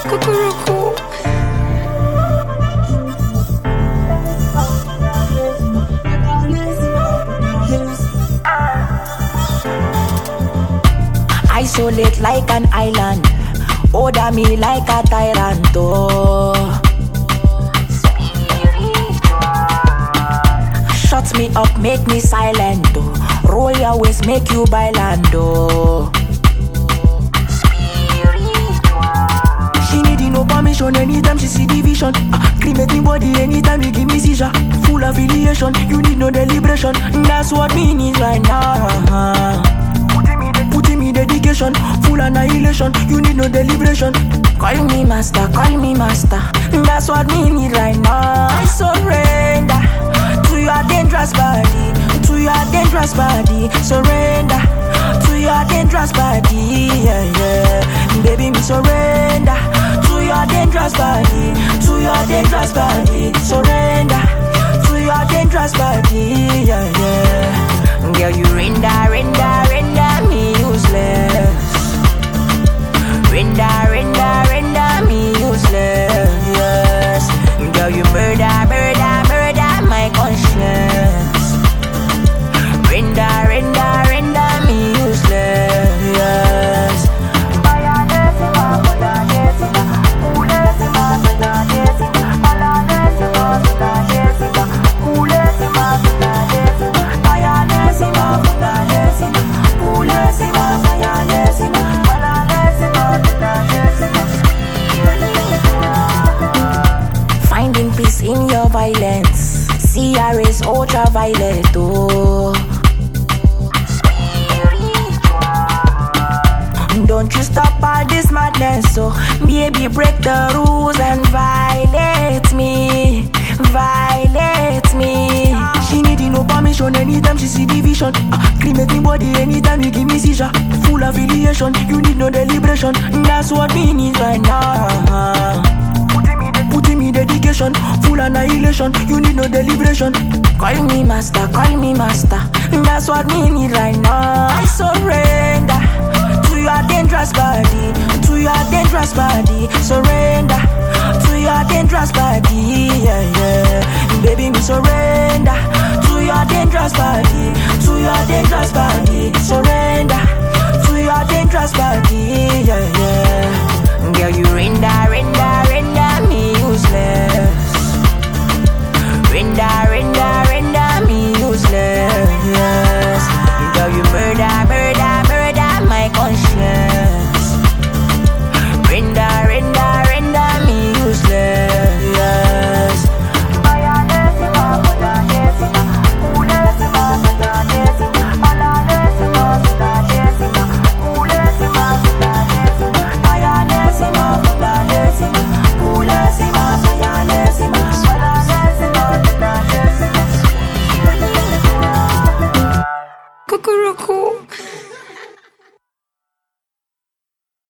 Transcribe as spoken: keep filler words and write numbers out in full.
Cuckoo. Isolate like an island, order me like a tyrant. Oh. Shut me up, make me silent. Oh. Roll your waist, make you bailando. Oh. She need no permission anytime she see the vision. Uh, cremate me body anytime you give me seizure. Full affiliation, you need no deliberation. That's what me need right now. Uh-huh. Putting me dedication, full annihilation. You need no deliberation. Call me master, call me master. That's what me need right now. I surrender to your dangerous body, to your dangerous body. Surrender to your dangerous body, yeah, yeah. Baby, me surrender to your dangerous body, to your dangerous body. Surrender to your dangerous body, yeah, yeah. Girl, you render, render, render me useless. Render, render, render me useless, yes. Girl, you murder, murder, murder my conscience. Render, render, render me useless, yes. Finding peace in your violence. C R is ultraviolet, oh. Don't you stop all this madness, so baby, break the rules and violate me, violate me. She need no permission anytime she see the vision. Uh, cremate me body anytime you give me seizure. Full affiliation, you need no deliberation. That's what we need right now. Uh-huh. Putting me dedication, full annihilation. You need no deliberation. Call me master, call me master. That's what we need right now. I surrender to your dangerous body, to your dangerous body. Surrender to your dangerous body, yeah, yeah. Baby, me surrender to your dangerous body, to your dangerous body. Surrender